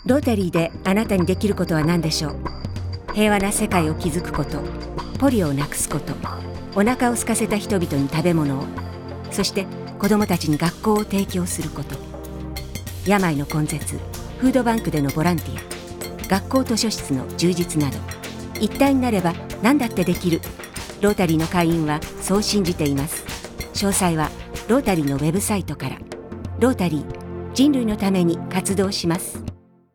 ロータリーであなたにできることは何でしょう。平和な世界を築くこと、ポリオをなくすこと、お腹を空かせた人々に食べ物を、そして子どもたちに学校を提供すること。病の根絶、フードバンクでのボランティア、学校図書室の充実など、一体になれば何だってできる。ロータリーの会員はそう信じています。詳細はロータリーのウェブサイトから。ロータリー、人類のために活動します。